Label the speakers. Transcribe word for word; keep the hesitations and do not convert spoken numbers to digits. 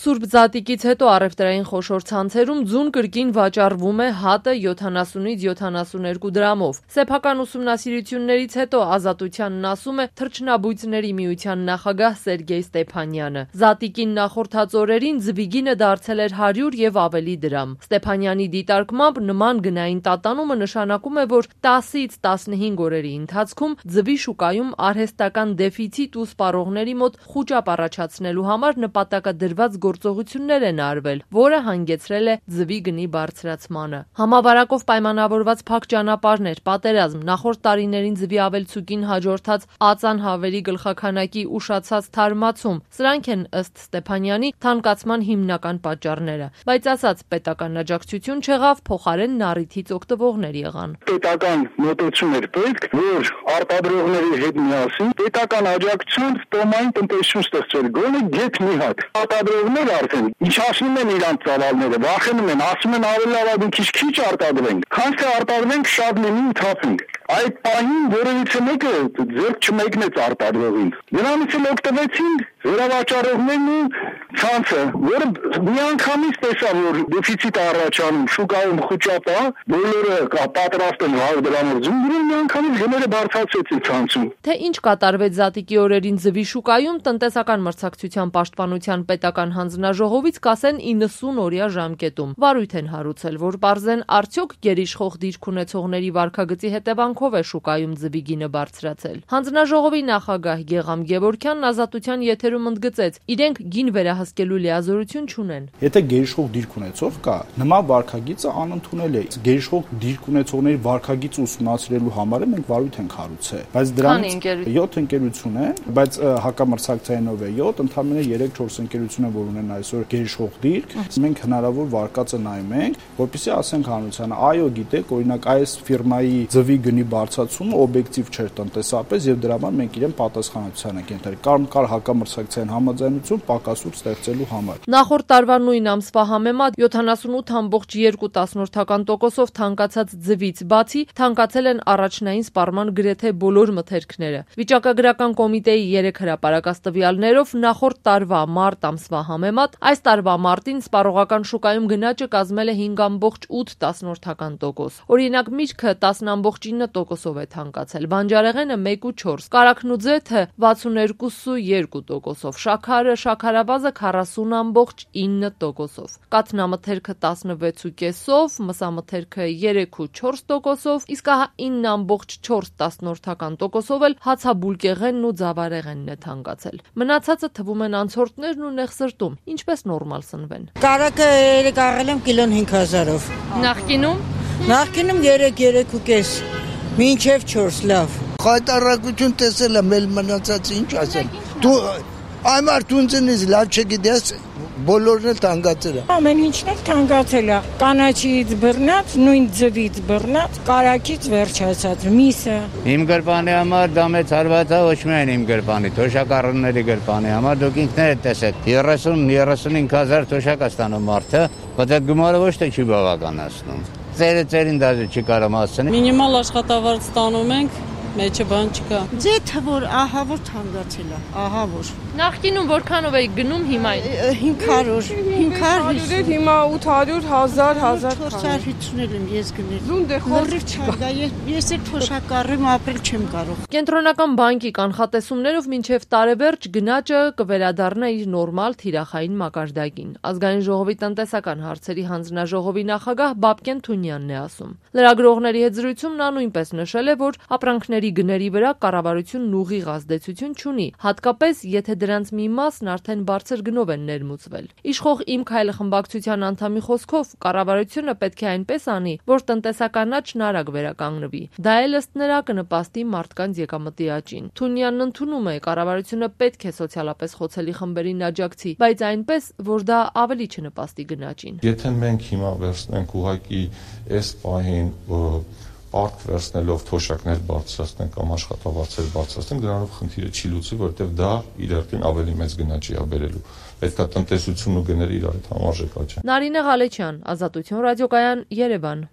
Speaker 1: Սուրբ Զատիկից հետո առևտրային խոշոր ցանցերում ձուն կրկին վաճառվում է հատը յոթանասունից յոթանասուներկու դրամով։ Սեփական ուսումնասիրություններից հետո Ազատությանն ասում է Թռչնաբույծների միության նախագահ Սերգեյ Ստեփանյանը։ Զատիկին նախորդած օրերին ձվի դարձել էր հարյուր եւ ավելի դրամ։ Ստեփանյանի դիտարկմամբ նման գնային տատանումը նշանակում է, որ տասից տասնհինգ օրերի ընթացքում ձվի շուկայում արհեստական դեֆիցիտ ու սպառողների մոտ խուճապ առաջացնելու համար նպատակադրված գործողություններ են արվել, որը հանգեցրել է ձվի գնի բարձրացմանը։ Համավարակով պայմանավորված փակ ճանապարհներ, պատերազմ, նախորդ տարիներին ձվի ավելցուկին հաջորդած ածան հավերի գլխաքանակի ուշացած թարմացում, սրանք են ըստ Ստեփանյանի թանկացման հիմնական պատճառները։ Բայց ասած պետական աջակցություն չեղավ, փոխարենն առիթից օգտվողներ եղան։
Speaker 2: Պետական մոտեցում էր պետք, որ արտադրողների հետ միասին պետական աջակցությամբ տոմային տնտեսություն ստեղծել, գոնե գեթ մի հատ։ Արտադրողները արդեն իջացնում են իրանց ծավալները, վախենում են, ասում են ավելի լավ է քիչ քիչ արտադրենք, քան թե արտադրենք շատ լինի ու թափենք։ Այդ պահին որևիցե մեկը ձեռք չմեկնեց արտադրողին։ Դրանից էլ օգտվեցին վերավաճառողներն ու ցանցը, որը միանգամից տեսա, որ դեֆիցիտ առաջանում, շուկայում խուճապ է, բոլորը պատրաստ են հարյուր դրամով ձուն գրում, միանգամից գները բարձրացրեցին ցանցում։
Speaker 1: Թե ինչ կատարվեց Զատիկի օրերին ձվի շուկայում, տնտեսական մրցակցության պաշտպանության պետական հանձնաժողովից կասեն իննսուն օրյա ժամկետում։ Վարույթ են հարուցել, որ պարզեն արդյոք գերիշխող դիրք ունեցողների վարքագծի հետևանքով է շուկայում ձվի գինը բարձրացել։ Հանձնաժողովի նախագահ Գեգամ Գևորգյանն Ազատության եթերում ընդգծեց, իրենք գին վերահսկելու լիազորություն չունեն։
Speaker 3: Եթե գերիշխող դիրք ունեցող կա, նման վարքագիծը անընդունել է։ Գերիշխող դիրք ունեցողների վարքագիծը ուսումնասիրելու համար մենք վարույթ ենք հարուցել, բայց դրանից յոթ ընկերություն են, բայց հակամրցակցայինով է յոթ, ընդհանրապես երեք-չորս ընկերություն են, որ ունեն այսօր գերիշխող դիրք։ Մենք հնարավոր վարկածը նայում ենք, որպեսզի ասենք հանրությանը, այո, գիտեք, օրինակ այս ֆիրմայի ձվի գնի բարձրացումը օբյեկտիվ չէր տնտեսապես եւ դրա համար մենք իրեն պատասխանատվության ենք ենթարկել։ Կար կար հակամրցակցային համաձայնություն պակասուր ստեղծելու համար։
Speaker 1: Նախորդ տարվա նույն ամսվա համեմատ յոթանասունութ կόμμα երկու տոկոսով թանկացած ձվից բացի թանկացել են առաջնային սպառման գրեթե բոլոր մթերքները։ Վիճակագրական կոմիտեի երեք հրապարակած տվյալներով նախորդ տարվա մարտ ամսվա համեմատ այս տարվա մարտին սպառողական շուկայում գնաճը կազմել է հինգ կόμμα ութ տոկոս։ Օրինակ միրգը տասը կόμμα ինը տոկոսով է թանկացել, բանջարեղենը մեկ կόμμα չորս, կարագն ու ձեթը վաթսուններկու կόμμα երկու տոկոսով, շաքարը, շաքարավազը քառասուն կόμμα ինը տոկոսով, կաթնամթերքը տասնվեց կόμma պենսով, մսամթերքը երեք կόμμα չորս տոկոսով, իսկ ահա ինը կόμma չորս տոկոսով էլ հացաբուլկեղենն ու ձավարեղենն է թանկացել։ Մնացածը թվում են անցորդներն ու նեղսրտում, ինչպես նորմալ սնվեն։
Speaker 4: Կարագը երեք աղել եմ կիլոն հինգ հազարով։
Speaker 1: Նախկինում
Speaker 4: Նախկինում երեք երեք ու կես, մինչև չորս լավ։
Speaker 5: Խայտարակություն տեսել եմ, էլ մնացած ինչ ասել։ Դու այմար տունցնից լավ չգիտես, բոլորն էլ թանկացել է։
Speaker 4: Ամեն ինչն էլ թանկացել է։ Կանաչից բռնած, նույն ձվից բռնած, կարագից վերջացած, միսը։
Speaker 6: Իմ գրպանի համար դա մեծ հարված է, ոչ միայն իմ գրպանի, թոշակառուների գրպանի համար դուք ինքներդ տեսեք։ երեսուն երեսունհինգ հազար թոշակ է ստանում մարդը, բայց այդ գումարը ոչ թե չի բավականացնում։ Ծերը ծերին դաժե չի կարող հասցնել։
Speaker 7: Մինիմալ աշխատավարձ ստանում ենք, մեջը բան չկա։
Speaker 4: Ձեթը որ ահա որ թանկացել է, ահա որ։
Speaker 1: Նախկինում որքանով է գնում հիմա
Speaker 4: հինգ հարյուր, հինգ հարյուր,
Speaker 7: հիմա ութ հարյուր, հազար, հազար
Speaker 4: չորս հարյուր հիսուն եմ ես գնել։
Speaker 7: Զունդե խորը
Speaker 4: չկա, ես էլ թոշակառում ապրել չեմ կարող։
Speaker 1: Կենտրոնական բանկի կանխատեսումներով մինչև տարեվերջ գնաճը կվերադառնա իր նորմալ թիրախային մակարդակին։ Ազգային ժողովի տնտեսական հարցերի հանձնաժողովի նախագահ Բաբկեն Թունյանն է ասում։ Լրագրողների հետ զրույցում նա նույնպես նշել է, որ ապրանքների գների վրա կառավարությունն ուղիղ ազդեցություն չունի, հատկապես եթե դրանց մի մասն արդեն բարձր գնով են ներմուծվել։ Իշխող Իմ Քայլը խմբակցության անդամի խոսքով կառավարությունը պետք է այնպես անի, որ տնտեսական աճն արագ վերականգնվի։ Դա էլ ըստ նրա կնպաստի մարդկանց եկամտի աճին։ Թունյանն ընդունում է, կառավարությունը պետք է սոցիալապես խոցելի խմբերին աջակցի, բայց այնպես, որ դա ավելի չնպաստի գնաճին։
Speaker 8: Եթե մենք հիմա վերցնենք ուղղակի այս պահին պարկ վերցնելով թոշակներ բարձրացնենք կամ աշխատավարձեր բարձրացնենք, դրանով խնդիրը չի լուծի, որովհետև դա իր հերթին ավելի մեծ գնաճի է բերելու։ Պետք է տնտեսությունն ու գները իրար հետ համարժեք աճեն։
Speaker 1: Նարինե Ղալեչյան, Ազատություն ռադիոկայան, Երևան։